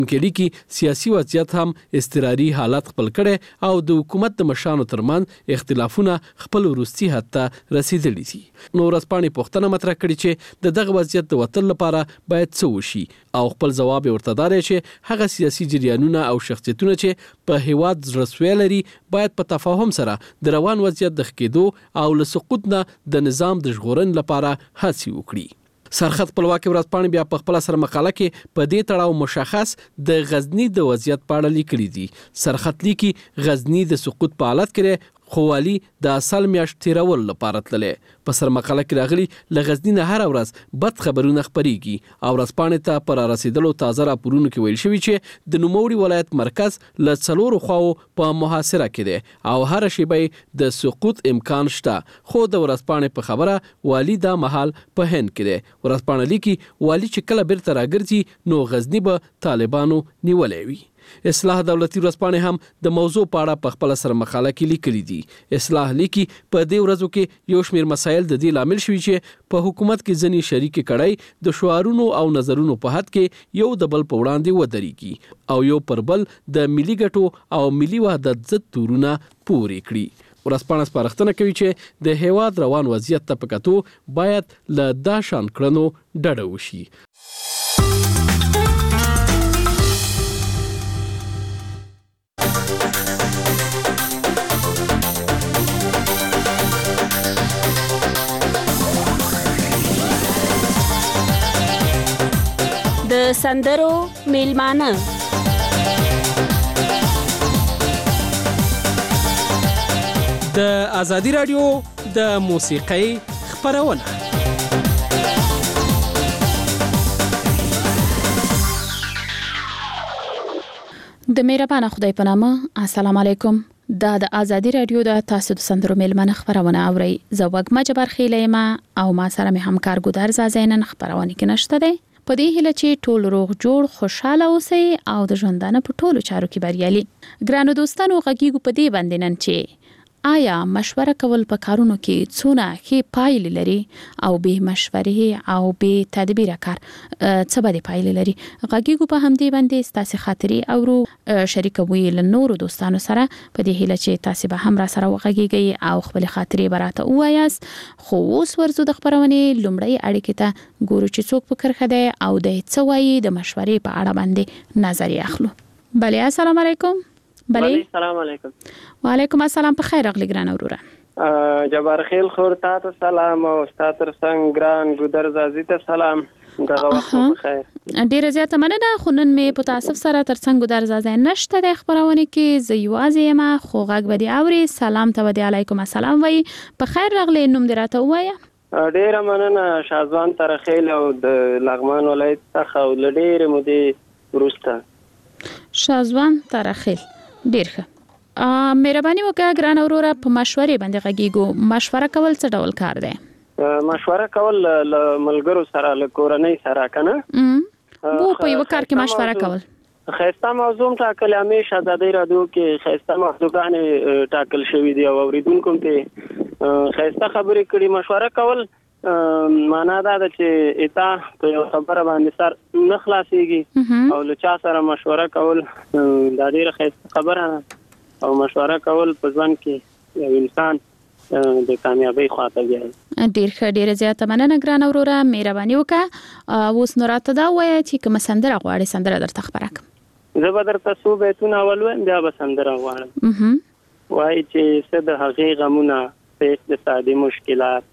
کلی کې سیاسي وضعیت هم اضطراري حالت خپل کړي او د حکومت د مشرانو ترمنځ اختلافونه خپل وروستي حد ته رسیدلي دي. نو ورځپاڼې پوښتنه مطرح کړې چې د دغه وضعیت د وتل لپاره باید څه وشي او خپل ځواب ورته دار چې هغه سیاسي جریانونه او شخصیتونه چې په هیواد زړسوي لري باید په تفاهم سره د روان وضعیت د ښکېدو او له سقوط نه د نظام د ژغورنې لپاره هڅې وکړي. سرخط خپلواکي ورځپاڼې بیا په خپل سره مقاله کې په دې تړاو مشخص د غزنی د وضعیت په اړه لیکلي دي. سرخط لیکي غزنی د سقوط په حالت کې خو والی د اصل میاشت تیرول لپاره تللې. په سر مقاله کې راغلي له غزنی نه هر ورځ بد خبرونه خپريږي او ورځپاڼې ته پر رسیدلو تازه راپورونو کې ویل شوی چې د نوموړي ولایت مرکز له څلورو خواو په محاصره کې دی او هر شیبه د سقوط امکان شته. خو د ورځپاڼې په خبره والی دا محل په هند کې دی. ورځپاڼه لیکي والی چې کله بیرته راګرځي نو غزنی به طالبانو نیولې وي. اصلاح دولتي ورځپاڼې هم د موضوع په اړه په خپل سره مقاله کې لیکلي دي. اصلاح لیکي په دې ورځو کې یو شمېر مسایل د دې لامل شوي چې په حکومت کې ځنې شریک کړای د شعارونو او نظرونو په حد کې یو د بل په وړاندې ودرېږي او یو پر بل د ملي ګټو او ملي وحدت ضد تورونه پورې کړي. ورځپاڼه سپارښتنه کوي چې د هیواد روان وضعیت ته په کتو باید له دا شان کړنو ډډه وشي. د سندرو میلمانه د ازادي رادیو د موسیقۍ خبرونه. د مهربان خدای په نامه السلام علیکم. دا د ازادي رادیو د تاسو د سندرو میلمانه خبرونه اوري. زه وګما جبر خیلې ما او ما سره مې همکار ګودر زازینن خبرونه کې نشته ده. په دې هیله چې ټول روغ جوړ خوشاله اوسئ او د ژوندانه په ټولو چارو کې بریالي. ګرانو دوستانو غږیږو په دې باندې نن چې آیا مشوره کول په کارونو کې څونه ښې پایلې لري او به مشورې او به تدبیر کار څه به پایلې لري. غږیږو په همدې باندې ستاسو خاطرې او شریکوي له نورو دوستانو سره په دې هیله چې تاسو به هم را سره وغږیږئ او خپل خاطرې براته وایاست. خو اوس ورزو د خبرونه لومړی اړیکې ته ګورو چې څوک په کرخه دی او د څه وایي د مشورې په اړه باندې نظر اخلو. بله السلام علیکم. بله السلام علیکم. وعلیکم السلام. په خیر راغلی ګران وروره. جبار خیل خور تاسو سلام او استاد ترڅنګ ګران ګودر زازي ته سلام. دغه وخت په خیر. ډیره زیاته مننه. خو نن مې په تاسو سره ترڅنګ ګودر زازي نشته د خبرونه کې زه یوازې ما خو غږ بدی اوري. سلام ته ودی علیکم السلام وای. په خیر راغلی. نوم دې راته وایا. ډیره مننه. شازوان ترخیل او د لغمان ولایت څخه ولډیره مودې ورسته. شازوان ترخیل ډیر ښه. مهرباني وکړه ګران وروره په مشورې باندې غږیږو. مشوره کول څه ډول کار دی؟ مشوره کول له ملګرو سره له کورنۍ سره کنه وو په یو کار کې مشوره کول. خیسته موضوع ټاکل همیشه د ازادي رادیو کې خیسته موضوعګان ټاکل شوی دی او اوریدونکو ته خیسته خبرې کړي. مشوره کول معنا دا ده چې اتا په یو خبره باندې سر نه خلاصيږي او له چا سره مشوره کول دا ډیره خیسته خبره او مشوره کول په ځان کې یو انسان د کامیابی خواته دی. ډیر ښه. ډیره زیاته مننه ګران وروره. مهرباني وکړه. اوس نو راته دا وایي چې کوم سندره غواړي سندره درته خبره کوم. زه به درته څو بیتونه ولوم بیا به سندره غواړم. وایي چې څه د هغې غمونه څه د سادي مشکلات.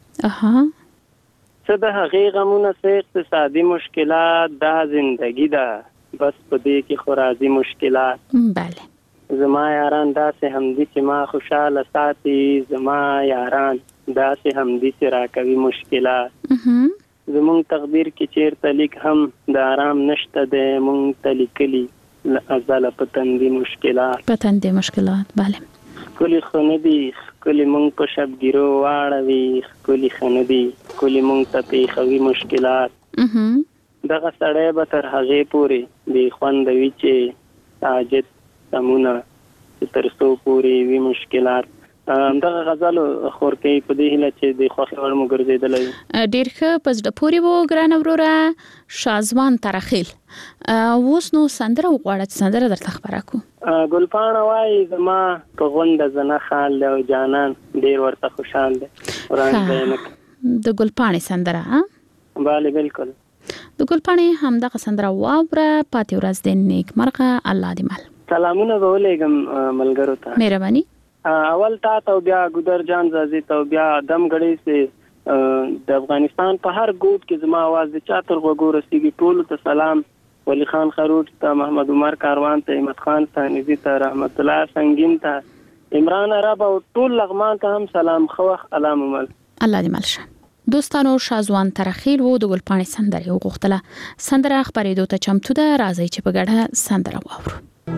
څه د هغې غمونه څه اقتصادي مشکلات. دا زندگی ده بس په دې کې خو راځي مشکلات. بله. زما یاران داسې همدي چې ما خوشاله ساتي. زما یاران داسې همدي چې راکوي مشکلات. زمونږ تقدیر کې چیرته لیک هم د آرام نشته دی. مونږ ته لیکلي له ازله په تندي مشکلات. په تندي مشکلات. بله. ښکلي خو نه دي ښکلي مونږ په شبګیرو واړوي. ښکلي ښه نه دي ښکلي مونږ ته پېښوي مشکلات. دغه سړی به تر هغې پورې بې خونده وي چې ساجد سمونه چې تر څو پورې وي مشکلات. دغه غزل خورکې په دې هله چې د خوښ وړ مو ګرځیدلې ډیر ښه پس د پوری وو ګران وروره شازوان ترخیل اوس نو سندره وغواړه سندره درته خبره کو ګلپاڼه وای زما په غونډه زنه خال له جانان ډیر ورته خوشحال دي وران زینک د ګلپاڼې سندره bale بالکل د ګلپاڼې همدغه سندره واوره پاتې ورځ د نیک مرغه الله دې مل سلامونه ولېګم ملګرو ته مهرباني اول تا ته بیا ګودر جان زازي ته بیا دم غړي سي د افغانستان په هر ګوټ کې زما आवाज د چاتر وګور سيږي ټول ته سلام ولی خان خروټ ته محمد عمر کاروان ته احمد خان ثانوی ته رحمت الله سنگین ته عمران عرب او ټول لغمان ته هم سلام خوخ علام مل الله دې مل شه دوستانو شازوان ترخیل وو د ګلپاڼې سندره وغوښتله سندره خبرېدو ته چمتو ده راځي چې په ګډه سندره واورو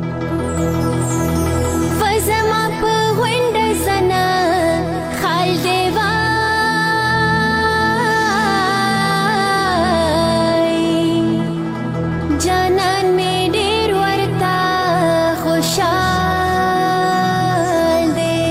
فزما په وینډ زنه خال دیوا جانان می ډیر ورتا خوشحال دی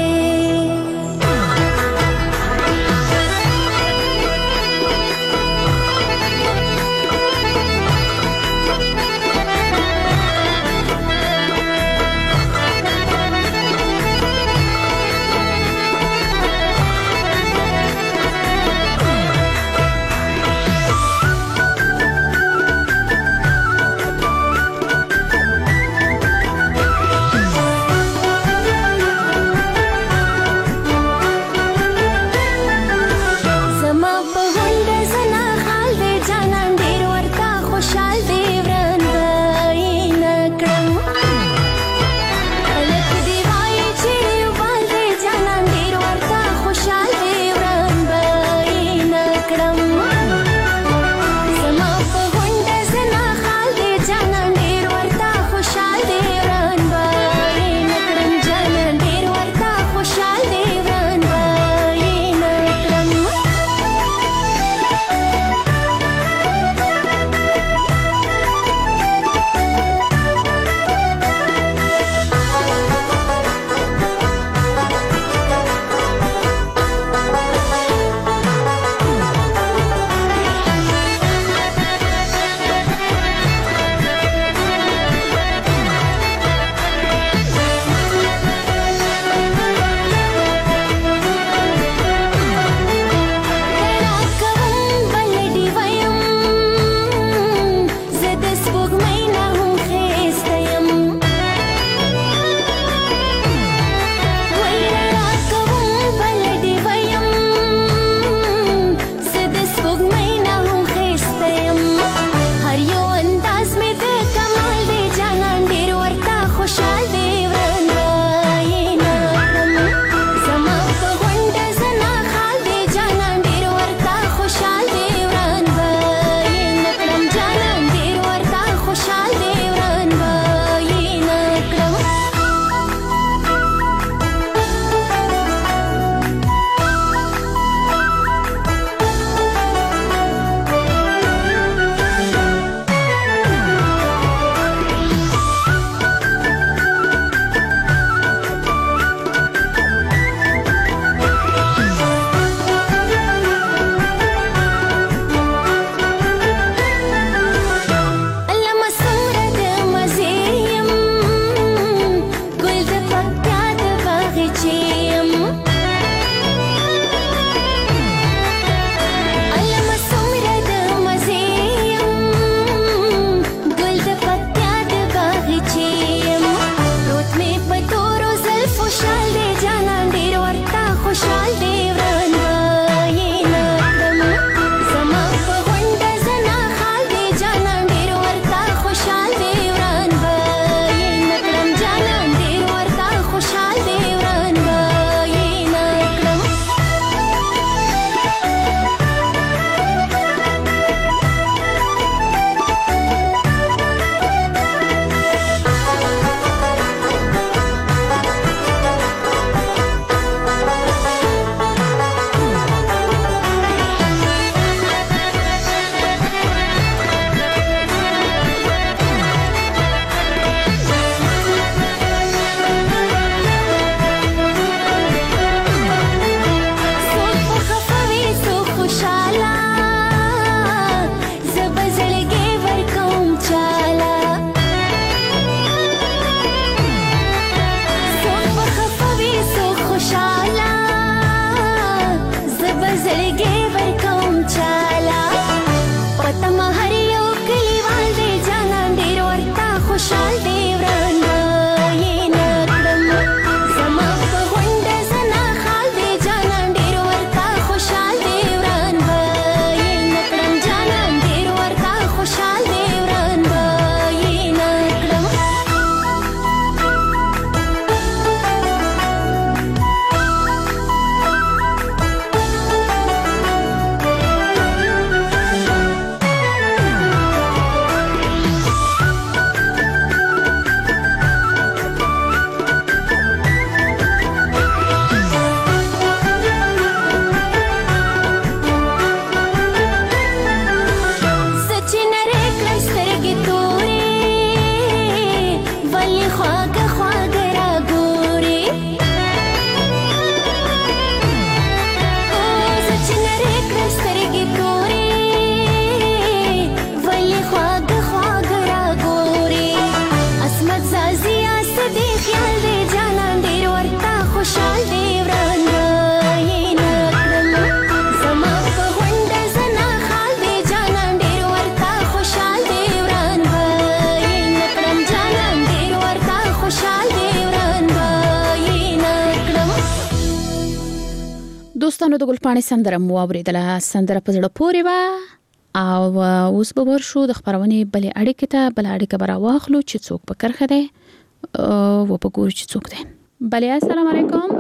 دوستانو د ګلپاڼې سندره مو اوریدله. سندره په زړه پورې وه او اوس به ورشو د خبرونې بلې اړیکې ته. بل اړیکه به راواخلو چې څوک په کرښه دی و په ګورو چې څوک دی. بلې السلام علیکم.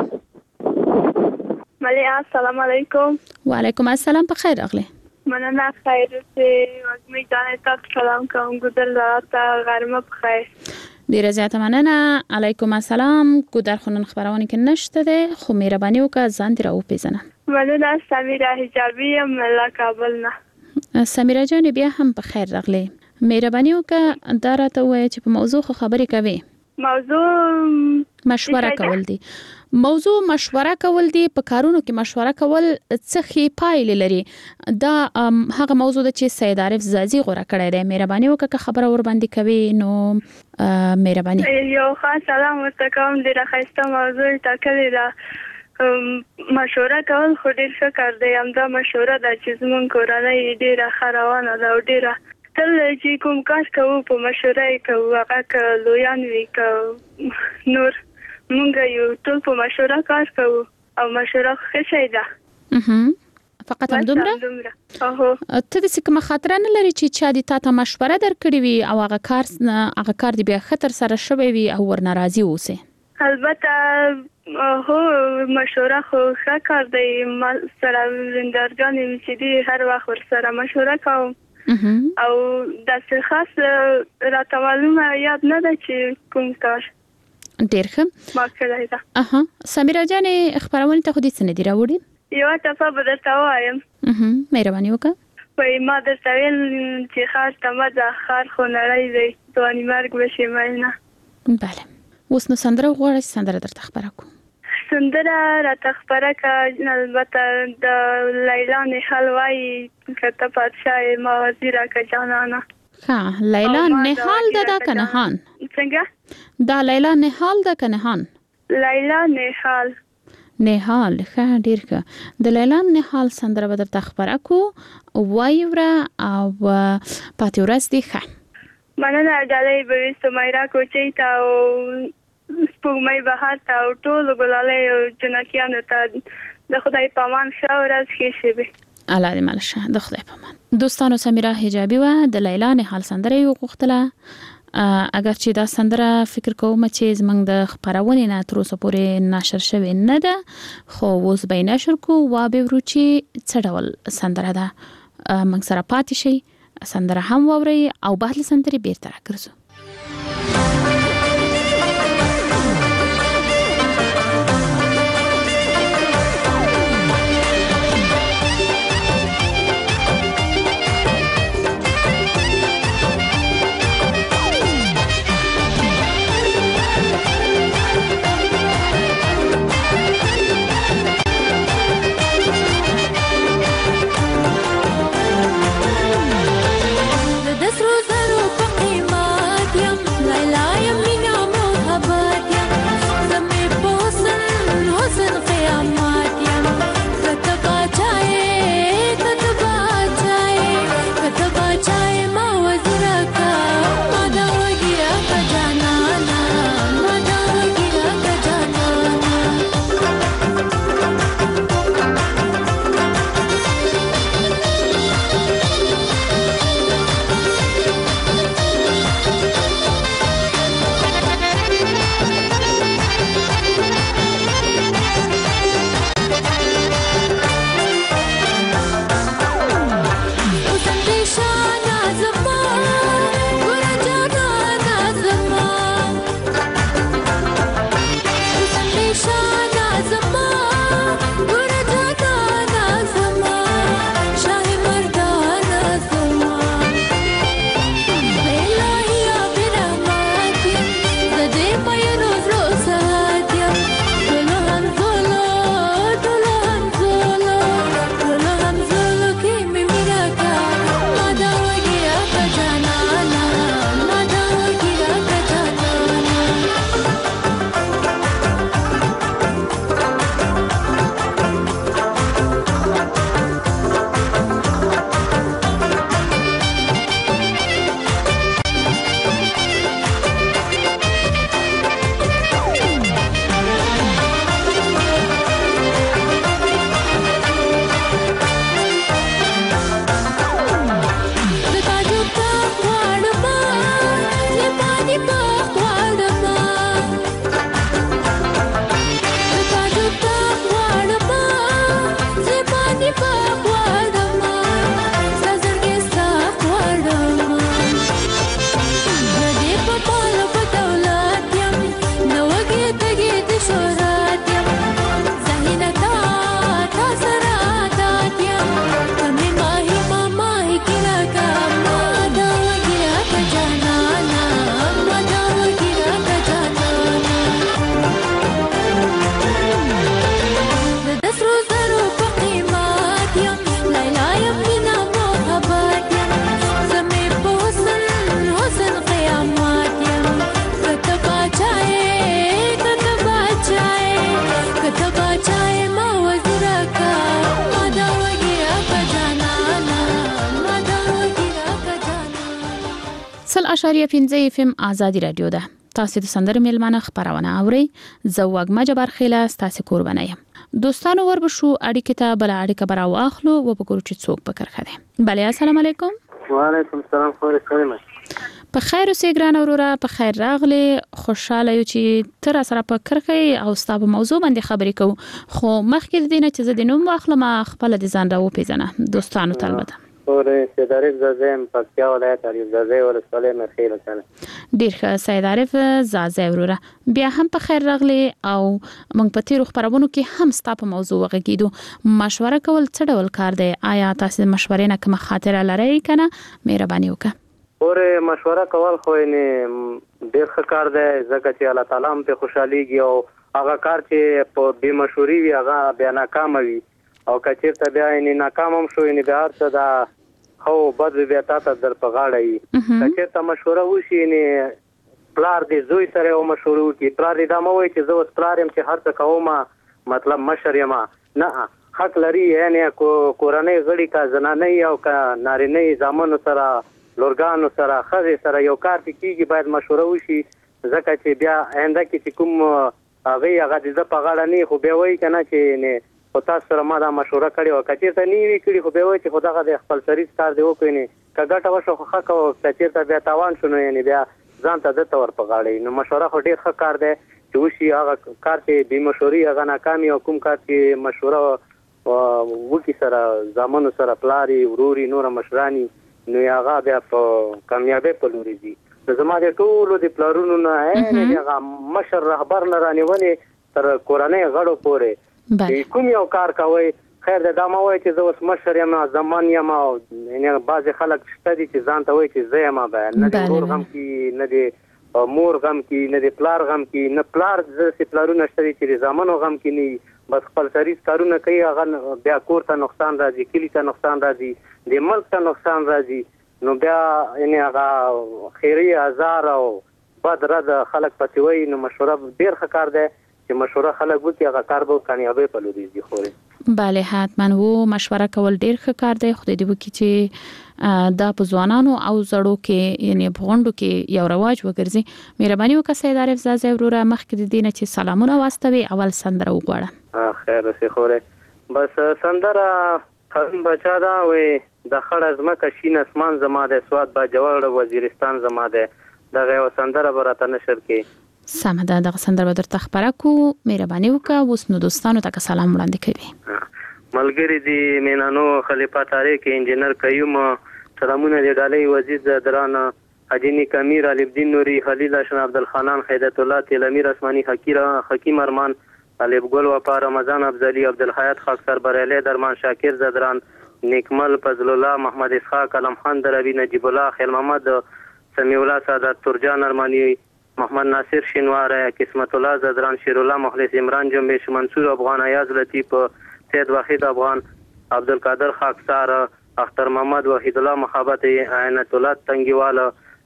بلې السلام علیکم. وعلیکم السلام. په خیر راغلی. مننه. خیر چې وزمي جانې تاسو سلام کوم. ګودر راته غرمه په خیر. ډیره زیاته مننه. علیکم السلام. ګودر خو نن خبرونه کې نشته ده خو مهرباني وکړه ځان دې راوپېژنه. مننه. سمیرا حجابي یم له کابل نه. سمیرا جان بیا هم په خیر راغلی. مهرباني وکړه دا راته ووایه چې په موضوع خو خبرې کوي. موضوع مشوره کول دي. موضوع مشوره کول دي. په کارونو کې مشوره کول څه ښې پایلې لري. دا هغه موضوع ده چې سید عارف زازي غوړه کړی دی. مهرباني وکړه خبره ور باندې کوي نو مهرباني. یو خاص سلام ورته کوم. ډیره ښایسته موضوع ټاکلې ده. مشوره کول خو ډیر ښه کار دی. همدا مشوره ده چې زموږ کورنۍ ډیره ښه روانه ده او ډیره تل چې کوم کار کوو په مشوره یې کوو. هغه که لویان وي که نور مونږ یو ټول په مشوره کار کوو او مشوره ښه شی ده. فقط همدومره؟ ته داسې کومه خاطره نه لري چې چا دې تا ته مشوره درکړې وي او هغه کار دې بیا ښه ترسره شوی وي او ورنه راضي اوسې؟ البته هو مشوره خو ښه کار دی. ما سره ورندارګانې وي چې دې هر وخت ورسره مشوره کوم او داسې خاص راته معلومه یاد نه ده چې کوم کار ډېر ښه ما کړی ده. سمیرا جانې خپرونې ته خو دې څه نه دي راوړي؟ یوه ټپه به درته ووایم. مهرباني وکړه. وایي ما درته ویل چې ښار ته مه ځه ښار خو نړۍ دی ځواني مرګ به شي میینه. بله اوس نو سندره غواړه چې سندره درته خپره کړو. سندره راته خپره کړه. البته د لیلا نهال وایي که ته پادشاه ما وزیره که جانانه. ښه لیلا نهال ده که نهان؟ څنګه؟ دا لیلا نهال ده که نهان؟ لیلا نهال. نهال ښه ډېر ښه. د لیلا نهال سندره به درته خپره کړو. وایوره او پاتې ورځ دې ښه. مننه. ډالۍ به وي سمیرا کوچۍ ته او سپوږمۍ بهار ته او ټولو ګلالۍ او جنکیانو ته د خدای په امان ښه ورځ ښې شي. الله دې مل شه. د خدای په امان. دوستانو سمیرا حجابي وه د لیلا نهال سندره یې وغوښتله. اگر چې دا سندره فکر کوم چې زمونږ د خپرونې نه تر اوسه پورې نشر شوې نه ده خو اوس به یې نشر کړو. وابه ورو چې څه ډول سندره ده موږ سره پاتې شئ. سندره هم واورئ او بعد له سندرې بیرته راګرځو. د سرو زرو په قیمت 90.5 FM آزادي رادیو ده. تاسو د سندرو میلمانه خبرونه اورئ. زه وګما جبار خیله تاسو قربانه یم. دوستانو وربشو اړیکه ته بل اړیکه براو اخلو و وګورو چې څوک پکر خده. بله السلام علیکم. وعلیکم السلام خوري. په خیر اوسې ګران اورورا، په خیر راغلی. خوشاله یو چې تر سره په کرخه او ستاسو موضوع باندې خبرې کوو. خو مخکې دینه چې زه د نوم واخلم خپل د ځان راو پیژنه دوستانو طلبته. خوري سید عارف زازم پکتیا ولایت عارف زازه ولسوالی مرخیل کنه. ډیر ښه سید عارف زازه اورورا، بیا هم په خیر راغلی او موږ په تیرو خبرونو کې هم ستاسو موضوع وغږیدو. مشوره کول څه ډول کار دی؟ آیا تاسو مشورې نه کوم خاطر لرئ کنه؟ مهرباني وکړه. اوره مشوره کول خو نه ډیر ښه کار دی، ځکه چې الله تعالی هم په خوشحاليږي او هغه کار چې په بے مشوري وي هغه بیا ناکام وي، او کچېرته بیا نه ناکام هم شو نه بیا څه دا خو بد بیا تاسو در په غاړه وي. کچېرته مشوره وشي نه پلار دې زوی سره او مشوره وکي، پلار دې دا مو وي چې زه اوس پلار يم چې هر څه کوم، مطلب مشر یم نه، حق لري یعنی کورنۍ غړي کا زنانه او کا نارینه زامنو سره لورګانو سره خزه سره یو کار کیږي، باید مشوره وشي، ځکه چې بیا آینده کې چې کوم هغه د په غاړه نه خو به وای کنه چې نه او تاسو سره ما دا مشوره کړې او کچېرته نیوي کړي خو به وای چې خدای د خپل سریز کار دی وکړي نه کګټه وشو خو حق او کچېرته بیا تاوان شونه یعنی بیا ځان ته د تور په غاړه نو مشوره خو ډیر ښه کار دی چې وشي هغه کار چې بې مشوري هغه ناکامي او کوم کار چې مشوره وکي سره زامنو سره پلاری وروري نور مشرانی نو هغه بیا په کامیابی په لوري دي. زما د ټولو د پلارونو نه هغه مشر رهبر نه رانیولې تر کورنۍ غړو پورې کوم یو کار کوي خیر د دامه وای چې زه اوس مشر یم زمان یم او یعنی بعض خلک شته دي چې ځان ته وای چې زه یم نه د ور غم کې نه د مور غم کې نه د پلار غم کې نه پلار د پلارونو شته چې زمانو غم کې نه بس خپل سریز کارونه کوي هغه بیا کور ته نقصان راځي، کلی ته نقصان راځي، د ملک ته نقصان راځي، نو بیا یعنی هغه خیری هزار او بد رد خلک پاتې وي. نو مشوره ډیر ښه کار دی چې مشوره خلک وکړي هغه کار به کامیابی په لوري ځي. خوري بله حتما و مشوره کول ډیر ښه کار دی، خو دې وکړي چې دا په ځوانانو او زړو کې یعنی په غونډو کې یو رواج وګرځي. مهرباني وکړه سید عارف زازه وروره، مخکې د دینه چې سلامونه واستوي اول سندره وغواړه. خیر سي خوره بس سندره خان بچا دا وې د خړ ازمکه شین اسمان زما د سواد با جوړ وزیرستان زما د دغه سندره براته نشر کې سم ده. دغه سندره به درته خبره کو. مهرباني وکړه اوس نو دوستانو ته سلام وړاندې کوي. ملګری دی مینانو خلیفہ طارق انجینر قیوم سلامونه دی ډالۍ وزیر دران حجینی کمیر علي الدین نوري خلیل اشن عبدالخانان خیرت الله تلمیر اسماني حکیم ارمان علي ګل وفا رمضان افضلی عبدالحیات خاکسر بریلی درمان شاکر زدران نیکمل فضل الله محمد اسحاق علم خان دروی نجیب الله خیل محمد سمیع الله سعادت ترجان ارمانی محمد ناصر شینوار قسمت الله زدران شیر الله مخلص عمران جنبش منصور افغان ایاز لطیف سید وحید افغان عبدالقادر خاکسار اختر محمد وحید الله محبت عینت الله تنگیوال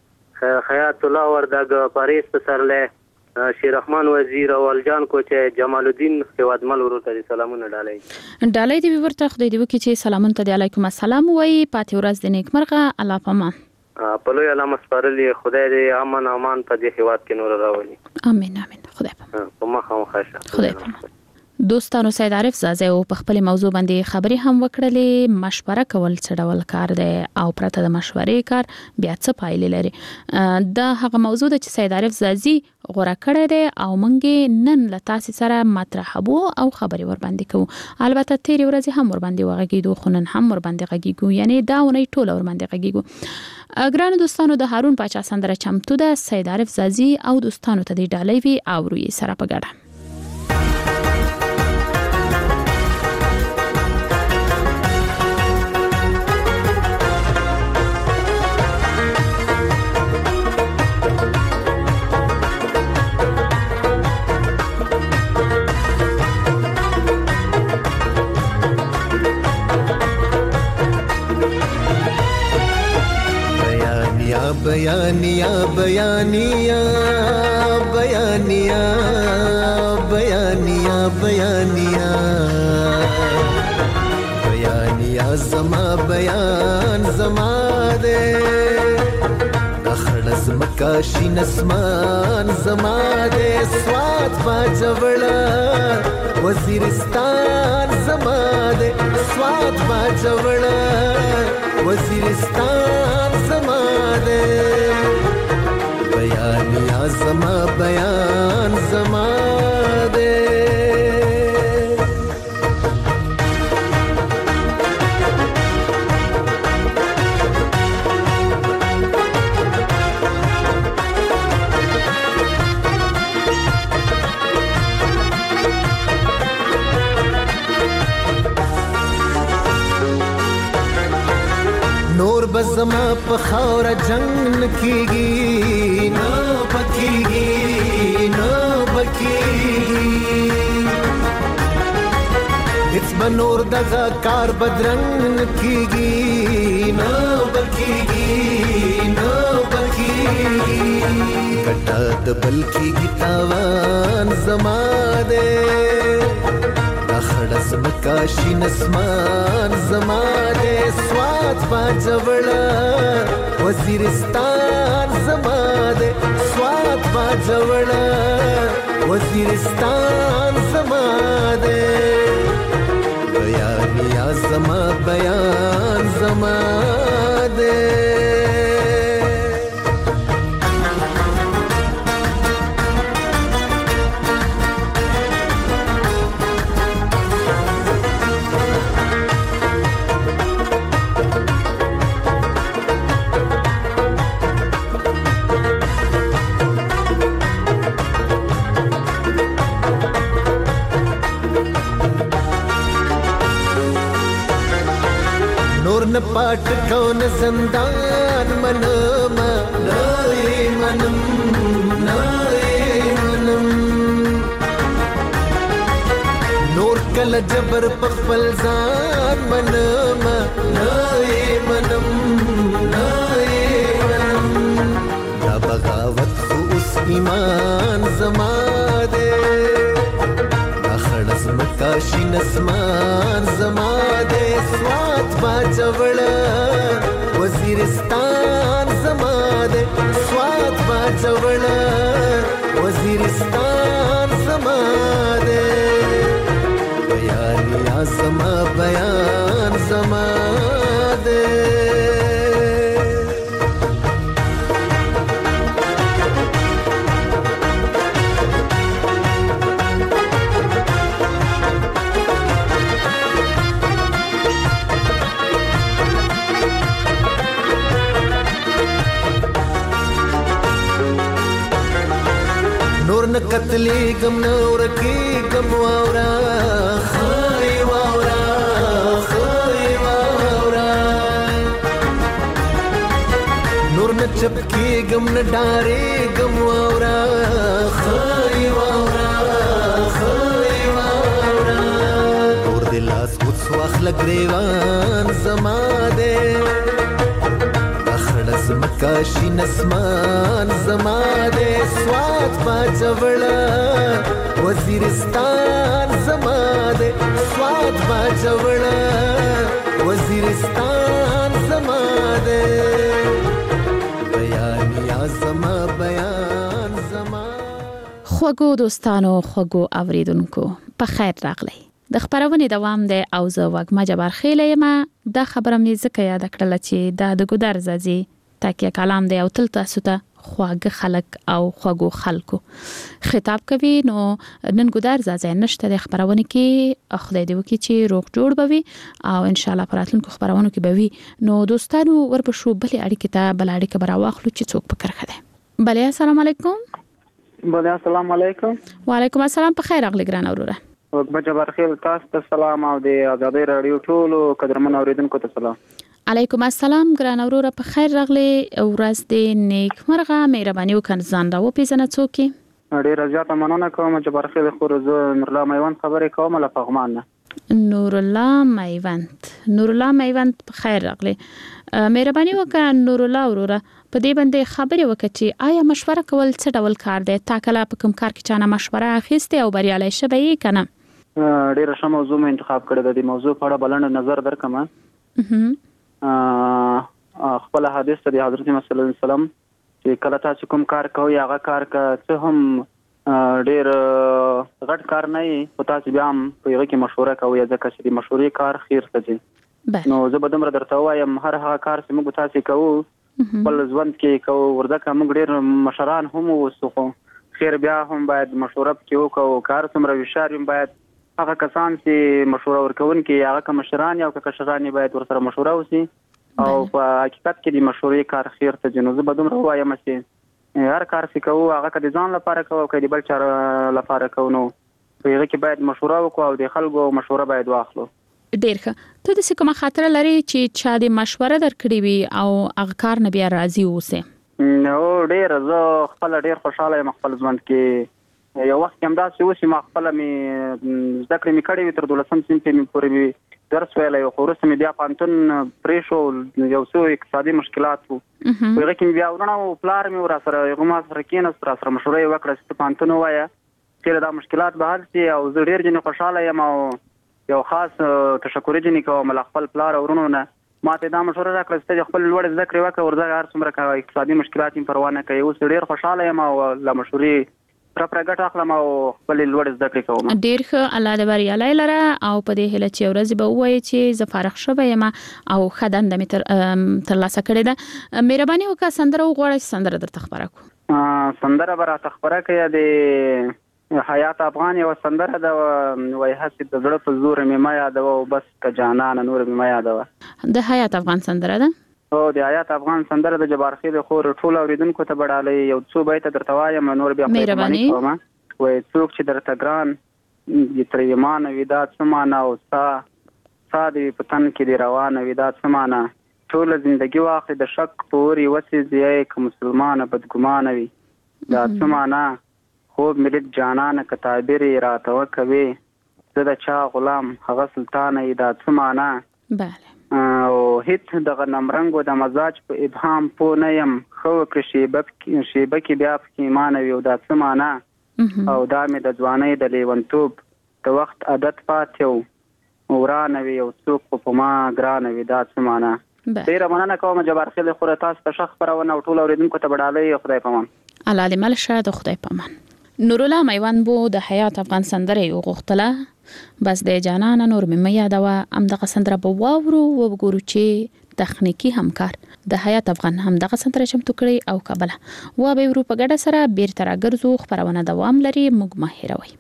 خیات الله وردګ پاریس پسرله شیر رحمان وزیر او الجان کوچ جمال الدین هوادمل ورته سلامونه ډالۍ دی ورته خدای دی وکي چې سلامونه ته علیکم السلام وای پاتې ورځ د نیکمرغه الله پامان په لوی علامه سپارلې خدای دې امن امان په دې هواد کې نور راولي. امين امين. خدای پامان په مخه مخه خدای پامان. دوستانو سید عارف زازه او په خپل موضوع باندې خبري هم وکړلې. مشوره کول څه ډول کار دی او پرته د مشورې کار بیا څه پایلې لري؟ دا هغه موضوع ده چې سید عارف زازي غوړه کړی دی او مونږ نن له تاسو سره مطرحبو او خبري ور باندې کوو. البته تیر ورځ هم ور باندې وغږیدو، خو نن هم ور باندې غږیږو، یعنی دا ونی ټول ور باندې غږیږو. ګران دوستانو د هارون پاچا سندره چمتو ده، سید عارف زازي او دوستانو ته دی ډالۍ وی او روي سره په ګډه. بيانيا بيانيا بيانيا بيانيا بيانيا بيانيا زما بيان زما دے اخړ مکاشین اسمان زما دے سوات باجوڑا وزیرستان زما دے سوات باجوڑا وزیرستان زما دے بیانیا زما بیان زما دے نور بزما په خاور جنگ کیږي نو پکیږي نو پکیږي هیڅ بنور دغه کار بدرنګ کیږي نو پکیږي نو پکیږي کټا د بلکیږي تاوان زما دے خړس مکاشین اسمان زما دے سوات باجوڑا وزیرستان زما دے سوات باجوڑا وزیرستان زما دے بیانیا زما بیان زما دے न पाट कौन زندان منم نای منم نور کل جبر پخپل ځان منم نای منم دا بغاوت خو اس ایمان زما دے خړس مکاشین اسمان زما دے سوات باجوڑا وزیرستان زما دے سوات باجوڑا وزیرستان زما دے بیانیا زما بیان زما دے نور نه قتلې غم نور کې غم واورا خای واورا نور نه چپ کې غم نه ډارې غم واورا خای واورا اور دل لاس اوس واخل ګریوان زما دے خړس مکاشین اسمان زما دے سوات باجوڑا وزیرستان زما دے سوات باجوڑا وزیرستان زما دے بیانیا زما بیان زما خوږو دوستانو خوږو اوریدونکو په خیر راغلی د خبرونې دوام دی او زه وګما جبار خیله یم دا خبره مې ځکه یاد کړله چې دا د ګودر زازي تاکي کلام دی او تل تاسو ته خواږه خلک او خوږو خلکو خطاب کوي نو نن ګودر زازي نشته د خبرونه کې خدای دې وکړي چې روغ جوړ بوي او ان شاء الله پراتونکو خبرونه کې بوي نو دوستانو ورپښو بلې اړیکه ته بل اړیکه براواخلو چې څوک پکړ خده بلې السلام علیکم بلې السلام علیکم وعلیکم السلام په خیر اغلی ګران اوروره وګما جبار خیل تاسو ته سلام او د آزادۍ رادیو ټولو قدرمن اوریدونکو ته سلام علیکم السلام ګران اوروره په خیر راغلی ورځ دې نیک مرغه مهرباني وکړه ځان راو پیژنه څوک ډیر زیاته مننه کوم جبار خیل خو زه نور الله میوند خبرې کوم له فغمان نور الله میوند په خیر راغلی مهرباني وکړه نور الله اوروره په دې باندې خبرې وکړه چې آیا مشوره کول څه ډول کار دی تا کله په کوم کار کې چانه مشوره اخیسته او بریالي شوی کنه ډیر ښه موضوع مې انتخاب کړی د دې موضوع په اړه بلند نظر درکم خپل حدیث د حضرت محمد صلی الله علیه وسلم چې کله تاسو کوم کار کوئ هغه کار که څه هم ډېر غټ کار نه وي خو تاسو بیا هم په هغه کې مشوره کوئ ځکه چې د مشورې کار خیر ته ځي. نو زه به دومره درته ووایم هر هغه کار چې موږ تاسو کوو خپل ژوند کې کوو ورځکه موږ ډېر مشران هم اوسو خو خیر بیا هم باید مشوره پکې وکړو. کار څومره هوښیار یم باید هغه کسان چې مشوره ورکوونکي هغه که مشران یا که کشران باید ورسره مشوره وشي او په حقیقت کې د مشورې کار خیر ته ځي. نو زه به دومره ووایم چې هر کار چې کوو هغه که د ځان لپاره کوو او که د بل چا لپاره کوو نو په هغه کې باید مشوره وکړو او د خلکو مشوره باید واخلو. ډېر ښه. ته داسې کومه خاطره لري چې چا د مشوره درکړې وي او هغه کار نه بیا راضي اوسې؟ نو ډېر زه خپله ډېر خوشحاله یم خپل ژوند کې. یو وخت کې همداسې اوس ما خپله مې زده کړې مې کړې وي تر 12 صنف مې پورې مې درس ویلی و خو وروسته مې بیا پوهنتون پرېښو یو څو اقتصادي مشکلات وو په هغه کې مې بیا ورونه و پلار مې راسره هغه ما سره کېناست راسره مشوره یې وکړه چې ته پوهنتون ووایه چېرې دا مشکلات به حل شي او زه ډېر ځینې خوشحاله یم او یو خاص تشکري ځینې کوم له خپل پلار او ورونو نه ما ته دا مشوره راکړه چې ته د خپل لوړې زده کړې وکړه ورځه هر څومره اقتصادي مشکلات یې پروا نه کوي. اوس ډېر خوشحاله یم او له مشورې پرپره ګټه اخلم او خپلې لوړې زده کړې کوم. ډېر ښه. الله دې بریالی لره او په دې هیله چې ورځ به ووایي چې زه فارغ شوی یم او ښه دنده مې ترلاسه کړې ده. مهرباني وکړه سندره وغواړه چې سندره درته خپره کړو. سندره به راته خپره کړې د حیات افغان یوه سندره ده وایي هسې د زړه په زور مې مه یادوه او بس که جانانه نور مې مه یادوه. د حیات افغان سندره ده؟ او د حیات افغان سندره د جبار خیل خور ټول اوریدونکو ته بډالۍ یو څو بیته درته وایم نور بیا مهرباني کوم. وایي څوک چې درته ګران د تر ایمانه وي دا څه معنی او سا دې په تن کې دې روانه وي دا څه معنی ټوله زندګي واخلي د شک په اور یې وسېږي ای که مسلمانه بدګمانه وي دا څه معنی خوب مې لید جانانه که تعبیر یې راته وکوي زه د چا غلام هغه سلطانه یې دا څه معنی. بله. او هیڅ دغه نمرنګ د مزاج په ابهام پوه نه یم ښه وکړې شیبه کې بیا پکې ایمانه وي او دا څه معنی او دا مې د ځوانۍ د لیونتوب د وخت عادت پاتې و ورانه وي او څوک په ما ګرانه وي دا څه معنی. ډېره مننه کوم جبار خیل خوره تاسو ته ښه خپرونه او ټول اوریدونکو ته بډالۍ خدای پامان. الله دې مل شه د خدای پامان. نورالله میوند بو د حیات افغان سندره وغوښتله بس د جانانه نور مې مه یادوه. همدغه سندره به واورو وګورو چې تخنیکي همکار د حیات افغان همدغه سندره چمتو کړي او کابله و به ورو په ګډه سره بیرته راګرځو. خپرونه دوام لري موږ مه هېروئ.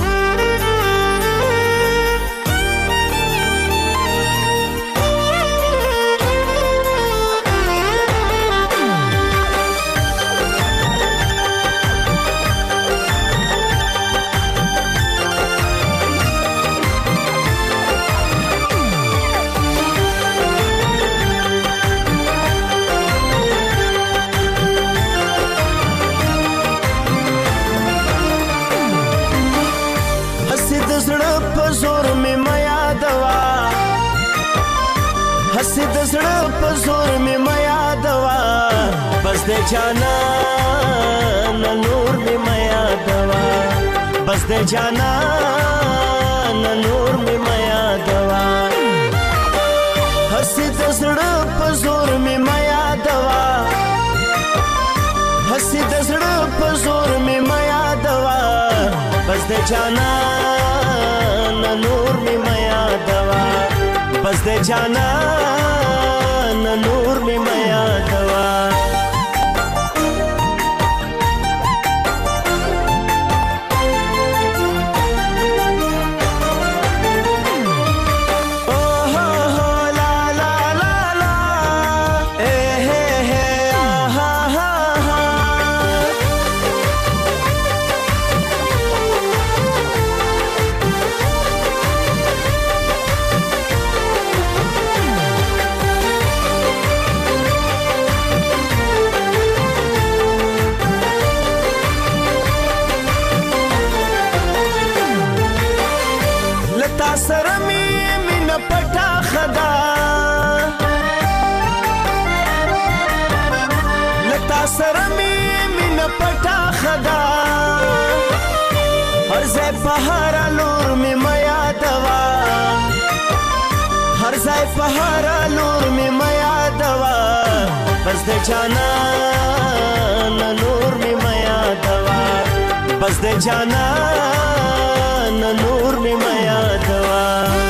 هسې د زړه په زور مې مه یادوه بس د جانان نور مې مه یادوه بس د جانان نور مې مه یادوه هسې د زړه په زور مې مه یادوه هسې د زړه په زور مې مه یادوه بس د جانان نور مې مه یادوه بس د جانان نور مې مه یادوه. سره می مینه پټه خدا هر ځای په هر لور می ما یادوا هر ځای په هر لور می ما یادوا بس د جانان نور می میا دوا بس د جانان نور می میا دوا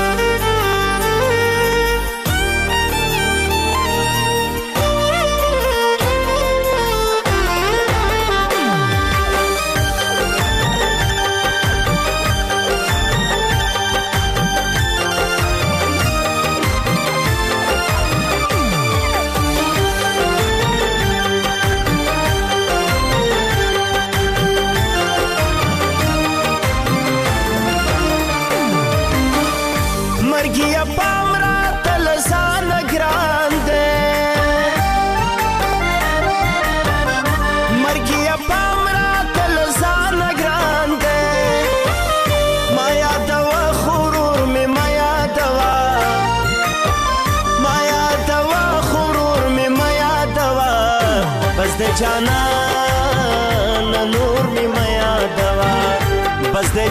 جانان نور می میا دوا بس د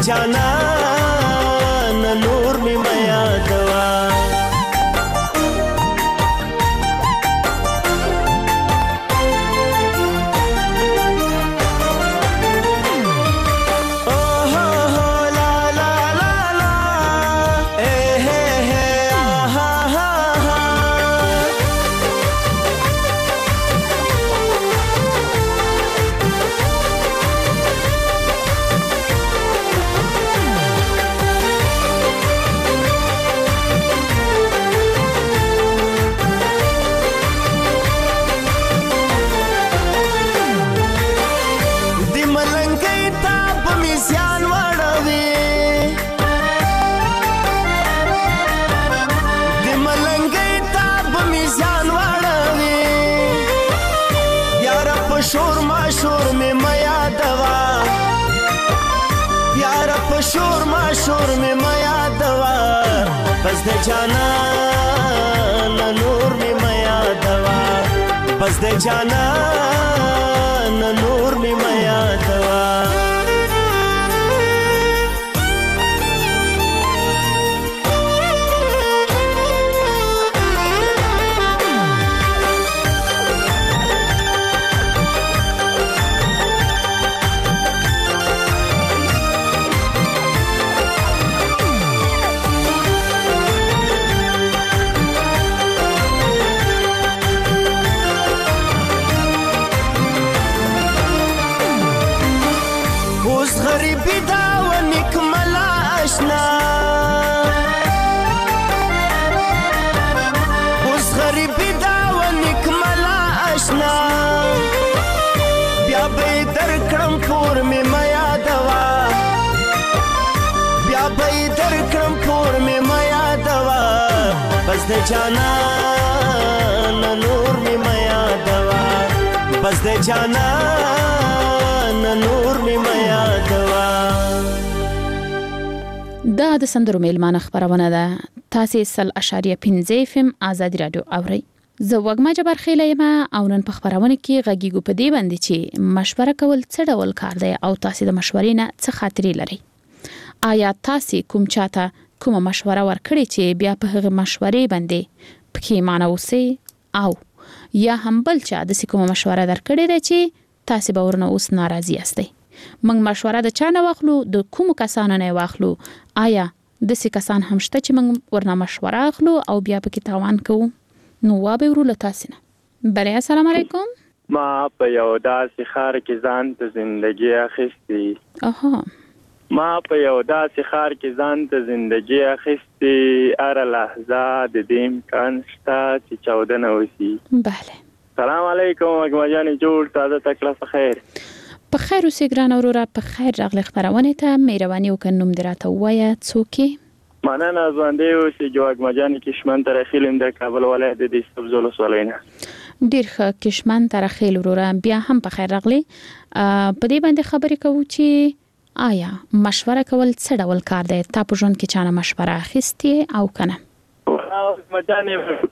جانان نور می میا دوا شور می میا دوا بس د جانان نور می میا دوا بس د جانان نور می میا دوا بس د جانان نور می میا دوا بس د جانان نور می میا دوا دا د سندرو میلمانه خبرونه ده تاسو 1.5 FM آزادی رادیو اوري زه وګما جبر خیله ما او نن په خبرونه کې غږیږو په دې باندې چې مشوره کول څه ډول کار دی او تاسو د مشورې نه څه خاطرې لري آیا تاسو کوم چاته کومه مشوره ورکړي چې بیا په هغه مشورې باندې پښیمانه اوسئ او یا هم بل چا د کومه مشوره درکړي ده چې تاسو به ورنه اوس ناراضي یاستئ موږ مشوره د چا نه واخلو د کوم کسانو نه واخلو آیا د څه کسان هم شته چې موږ ورنه مشوره اخلو او بیا پکې تاوان کوو نو وابه ورول تاسو نه بله السلام علیکم ما په یو داسې خار کې ځان ته ژوندۍ اخیستې ما په یو داسې خار کې ځان ته ژوندۍ اخیستې هر لحظه د دې امکان شته چې چاودنه وشي بله سلام علیکم وګما جان جوړ تازه تکلیف خیر په خیر اوسې ګران اورورا په خیر راغلی خبرونه ته مهرباني وکړئ نوم دراته وایه څوک مننه ژوندۍ اوسې وګما جان کشمن تر خیلم د کابل ولایت د سبزولو سولینه ډیر ښه کشمن تر خیل اورورا بیا هم په خیر راغلی په دې باندې خبرې کوو چې آیا مشوره کول څه ډول کار دی تا په ژوند کې چانه مشوره اخیستې او کنه مجانې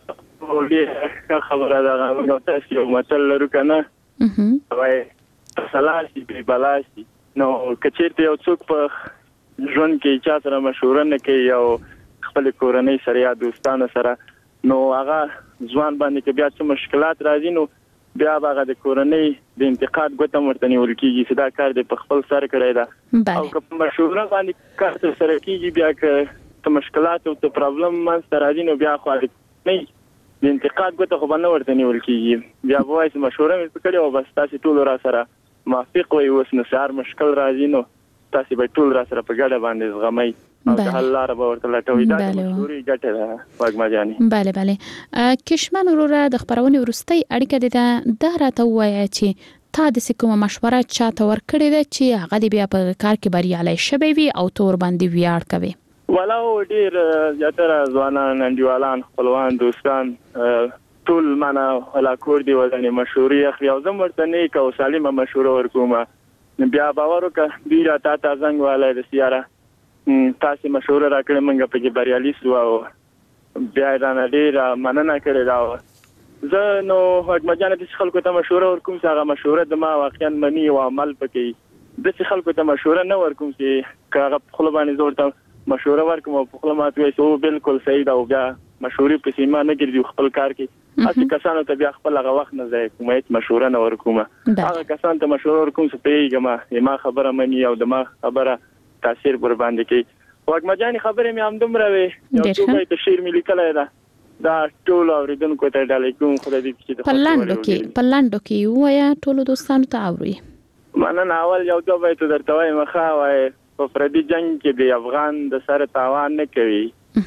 خبره ده نو تاسو یو متل لرو کنه وای سلاسي به بلاسي نو کچېرته یو څوک په ژوند کې چا سره مشوره نه کوي او خپل کورنۍ سره یا دوستانو سره نو هغه ځوان باندې کې بیا څه مشکلات راځي نو بیا هغه د کورنۍ د انتقاد ګوته مرته نیول کیږي چې دا کار د خپل سر کړی دا او که مشوره باندې کار سره کیږي بیا که ته مشکلات او ته پرابلم منځته راځي نو بیا خو نه د انتقاد ګوته خو باندې ورته نیول کیږي بیا وایي چې مشوره مې کړې او بس تاسو ټول را سره موافق وي اوس نو سار مشکل راځي نو تاسو به ټول را سره په ګډه باندې زغمئ او د حل لاره به ورته لټوي دا مشورې ګټه ده وګما جانې بله کشمن وروره د خبرونې وروستۍ اړیکه ده راته ووایه چې تا د کومه مشوره چاته ورکړې ده چې هغه دې بیا په کار کې بریالی شوی وي او تور باندې ویاړ کوي ولو ډېر زیاتره ځوانان انډیوالان خپلوان دوستان ټول معنا هلاکور دی ولني مشورې اخلي او زه ورته نیک او سالمه مشوره ورکوم بیا باور وکړه دوی را تا څنګه والای د سیاره تاسو مشوره راکړه منګه په کې بریالي سو او بیا رانه ډیر مننه کړې دا زه نو حکومت جان د خلکو ته مشوره ورکوم چې هغه مشوره د ما واقعا منی او عمل پکې د خلکو ته مشوره نه ورکوم چې هغه خپل باندې زور ته مشوره ورکوم او خپل ماته وي چې بالکل صحیح دا او بیا مشورې په سیمه نه ګرځي خپل کار کې اته کسانو ته بیا خپل هغه وخت نه ځای کوم هیڅ مشوره نه ورکوم هغه کسان ته مشوره ورکوم چې پیګه ما خبره منی او د ما خبره تاثیر پر باندې کوي وګما جانې خبرې مې هم دومره وي یو څه په شعر ملي کله دا ټول اوریدونکو ته ډالې کوم خدای دې چې په لاندو کې وایا ټول دوستانو ته اوري مننه اول یو دوه بیت درته وایم مخه وای په فردي جنگ کې د افغان د سر تاوان نه کوي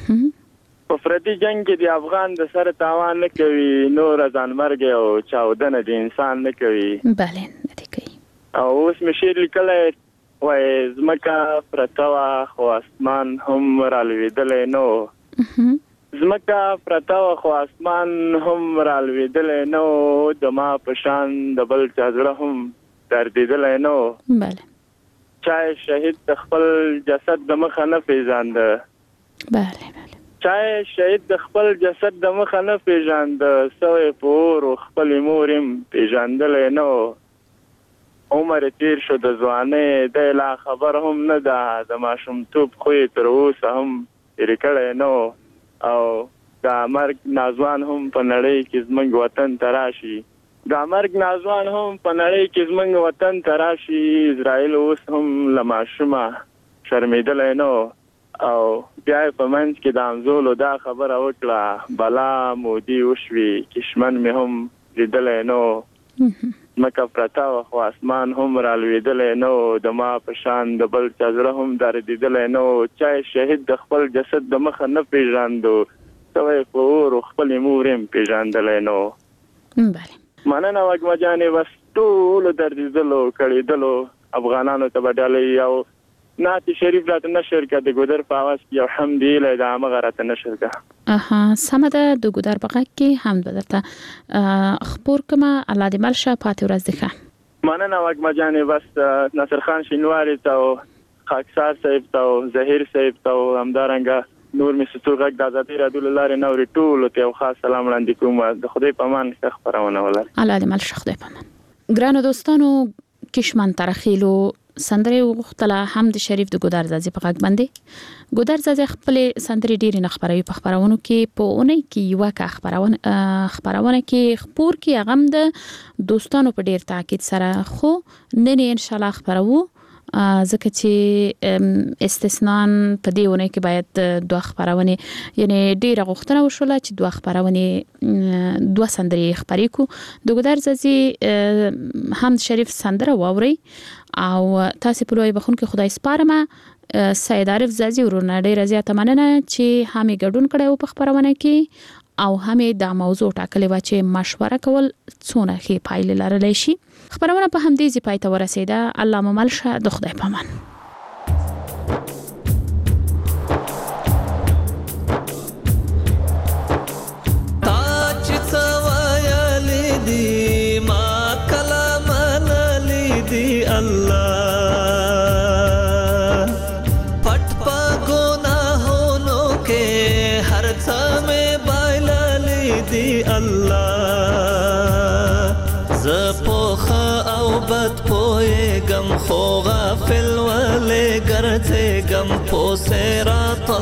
په فردي جنگ کې د افغان د سر تاوان نه کوي نور ځان مرګ او چاودنه د انسان نه کوي بله نه کوي او اوس مې شعر لیکلای وای زمکا پرتاوا خو اسمان هم رالویدلې نو زمکا پرتاوا خو اسمان هم رالویدلې نو د ما پشان د بل چازړه هم دردیدلې نو بله چای شهید د خپل جسد د مخ نه پیژاند بله چای شهید د خپل جسد د مخ نه پیژاند سوې پور خپل مورم پیژاندلې نو عمر تیر شو د ځوانې د لا خبر هم نه ده د ماشومتوب خو تر اوسه هم ریکړې نو او د مرګ نازوان هم په نړۍ کې زمونږ وطن تراشي د مرګ نازوان هم په نړۍ کې زمونږ وطن تراشي اسرائیل اوس هم لماشومه شرمېدلې نو او بیا په منځ کې د امزولو دا خبره وکړه بلا مودي وشوي کشمن مې هم لیدلې نو مکه پرتا خو اسمان هم رالویدلې نو د ما پشان د بل چازړه هم دردیدلې نو چای شهید د خپل جسد د مخ نه پیژاندو سوې پور خپل مورم پیژاندلې نو بله مننه وګما جانې بس ټول دردیدلو کړیدلو افغانانو ته بدلې او نعت شریف راته نشر کړه د ګودر په आवाज کې الحمدلله د هغه راته نشر کړه سمده د ګودر په غږ کې هم بدرته خبر کما الله دې ملشه پاتې ورځ ده مننه وګما جانې بس ناصر خان شینواری ته خاکسار صاحب ته زهیر صاحب ته همدارنګه نور می ستو غږ د آزادۍ رادیو لاره نوري ټول ته خاص سلام وړاندې کوم د خدای په امان خبرونه ولر الله دې ملشه خدای په امان ګرانو دوستانو کشمن ترخیلو سندره وغوښتله هم د شریف د ګودر زازي په غږ باندې ګودر زازي خپل سندري ډېر نه خبروي په خبرونو کې په اونۍ کې یو کا خبرونه کې خبر کې غم د دوستانو په ډېر تاکید سره خو نن ان شاء الله خبرو ځکه چې استثناء په دې ونه کې باید دوه خبرونه یعنی ډیره غوښتنه وشوله چې دوه خبرونه دوه سندري خبري کو د ګودر زازي هم شریف سندره واوري او تاسو په لوی بخون کې خدای سپارمه سید عارف زازي ورونه ډیره زیاته مننه چې همي ګډون کړو په خبرونه کې او همي دا موضوع ټاکلې و چې مشوره کول څونه ښه پایله لرلی شي خبرونه په همدې ځای پای ته ورسېده الله مو ملشه د خدای په امان خو غافل ولې ګرځېږم په صراط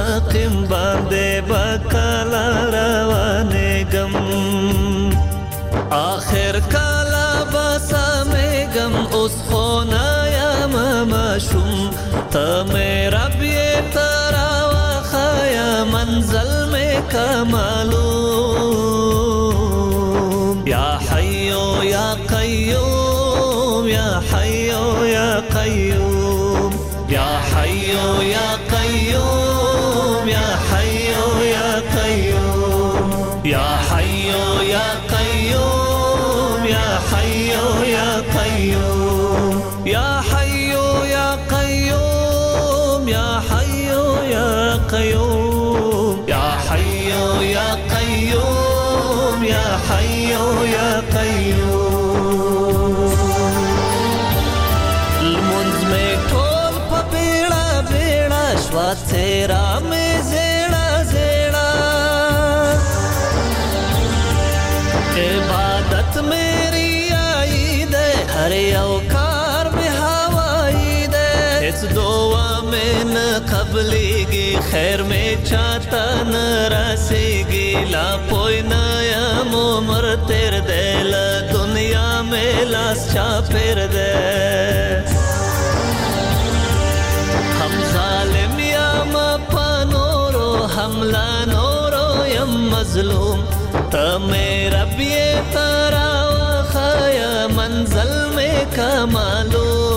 المستقیم باندې بکله روانېږم آخر کالا بسامگم اس خونایا مماشم تا میرا بیترا و خایا منزل میں کمالوم یا حیو یا قیوم یا حیو یا قیوم یا حیو یا قیوم یا حیو یا قیوم یا حیو یا قیوم یا حیو یا قیوم یا حیو یا قیوم یا حیو یا قیوم یا حیو یا قیوم یا حیو یا قیوم المنز میں ٹول پا بیڑا بیڑا شوا تیرا میں زیڑا زیڑا عبادت میری آئی دے ہر اوکار میں ہوائی دے اس دعا میں نہ قبلی گی خیر میں چاہتا نہ رسی گی لا پوئی نیا مومر تیر دے لا دنیا میں لاس چا پیر دے ہم ظالم یا مپا نورو حملہ نورو یم مظلوم تا میرا بیترا و خایا منزل میں کمالو